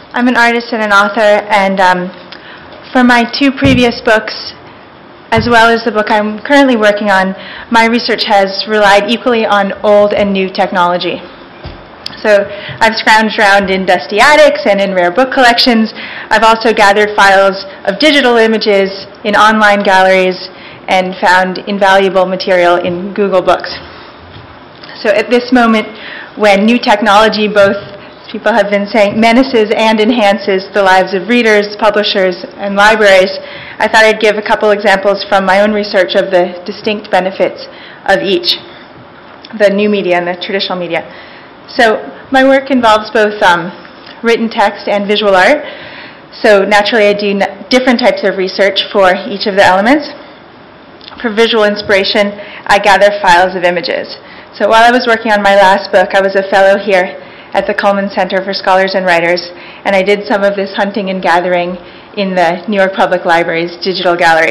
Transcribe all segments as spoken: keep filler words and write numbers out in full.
I'm an artist and an author, and um, for my two previous books, as well as the book I'm currently working on, my research has relied equally on old and new technology. So I've scrounged around in dusty attics and in rare book collections. I've also gathered files of digital images in online galleries and found invaluable material in Google Books. So at this moment, when new technology, both, as people have been saying, menaces and enhances the lives of readers, publishers, and libraries, I thought I'd give a couple examples from my own research of the distinct benefits of each, the new media and the traditional media. So my work involves both um, written text and visual art. So naturally I do different types of research for each of the elements. For visual inspiration, I gather files of images. So while I was working on my last book, I was a fellow here at the Cullman Center for Scholars and Writers, and I did some of this hunting and gathering in the New York Public Library's digital gallery.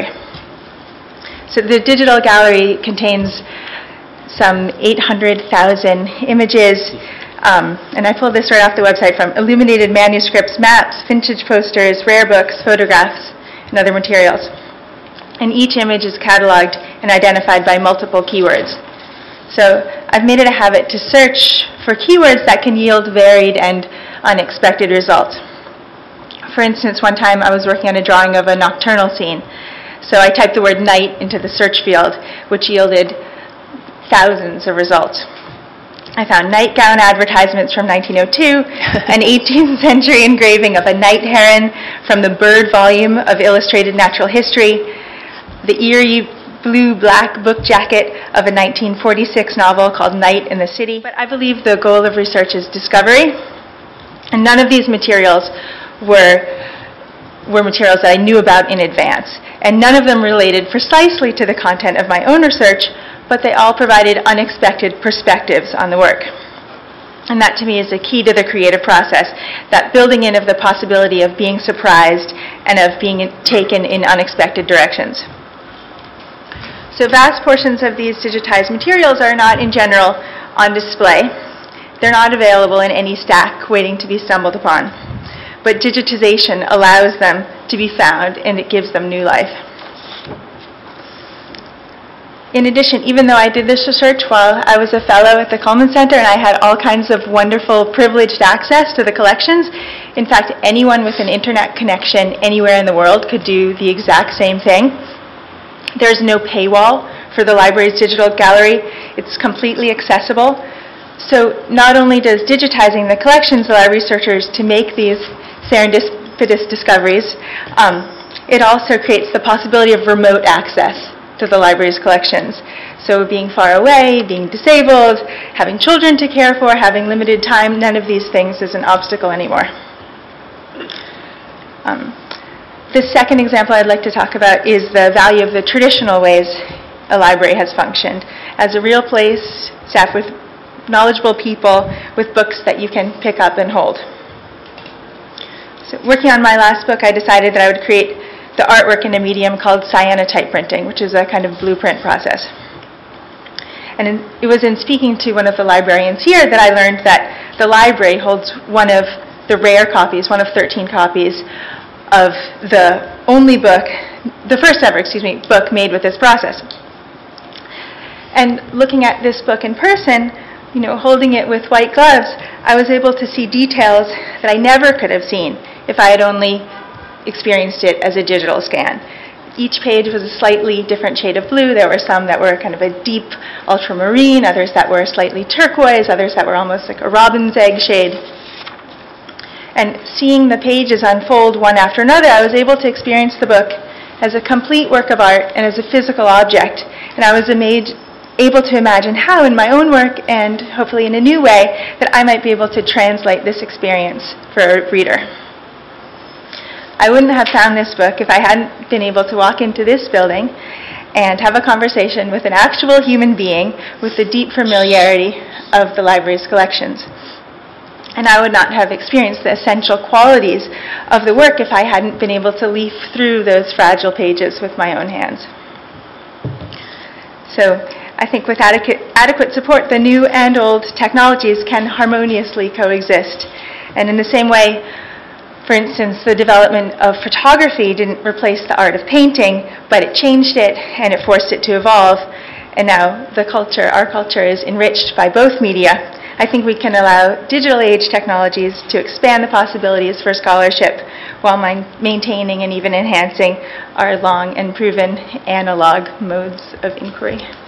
So the digital gallery contains some eight hundred thousand images, um, and I pulled this right off the website, from illuminated manuscripts, maps, vintage posters, rare books, photographs, and other materials. And each image is cataloged and identified by multiple keywords. So I've made it a habit to search for keywords that can yield varied and unexpected results. For instance, one time I was working on a drawing of a nocturnal scene. So I typed the word night into the search field, which yielded thousands of results. I found nightgown advertisements from nineteen oh two, an eighteenth century engraving of a night heron from the Bird volume of Illustrated Natural History, the eerie blue-black book jacket of a nineteen forty-six novel called Night in the City. But I believe the goal of research is discovery, and none of these materials were, were materials that I knew about in advance, and none of them related precisely to the content of my own research, but they all provided unexpected perspectives on the work. And that to me is the key to the creative process, that building in of the possibility of being surprised and of being taken in unexpected directions. So vast portions of these digitized materials are not in general on display. They're not available in any stack waiting to be stumbled upon. But digitization allows them to be found, and it gives them new life. In addition, even though I did this research while I was a fellow at the Cullman Center and I had all kinds of wonderful privileged access to the collections, in fact, anyone with an internet connection anywhere in the world could do the exact same thing. There's no paywall for the library's digital gallery. It's completely accessible. So not only does digitizing the collections allow researchers to make these serendipitous discoveries, um, it also creates the possibility of remote access to the library's collections. So being far away, being disabled, having children to care for, having limited time, none of these things is an obstacle anymore. Um, the second example I'd like to talk about is the value of the traditional ways a library has functioned as a real place staffed with knowledgeable people with books that you can pick up and hold. So working on my last book, I decided that I would create the artwork in a medium called cyanotype printing, which is a kind of blueprint process. And in, it was in speaking to one of the librarians here that I learned that the library holds one of the rare copies, one of thirteen copies of the only book, the first ever, excuse me, book made with this process. And looking at this book in person, you know, holding it with white gloves, I was able to see details that I never could have seen if I had only experienced it as a digital scan. Each page was a slightly different shade of blue. There were some that were kind of a deep ultramarine, others that were slightly turquoise, others that were almost like a robin's egg shade. And seeing the pages unfold one after another, I was able to experience the book as a complete work of art and as a physical object. And I was amazed, able to imagine how in my own work, and hopefully in a new way, that I might be able to translate this experience for a reader. I wouldn't have found this book if I hadn't been able to walk into this building and have a conversation with an actual human being with the deep familiarity of the library's collections. And I would not have experienced the essential qualities of the work if I hadn't been able to leaf through those fragile pages with my own hands. So I think with adequate, adequate support, the new and old technologies can harmoniously coexist. And in the same way, For instance, the development of photography didn't replace the art of painting, but it changed it and it forced it to evolve. And now the culture, our culture, is enriched by both media. I think we can allow digital age technologies to expand the possibilities for scholarship while maintaining and even enhancing our long and proven analog modes of inquiry.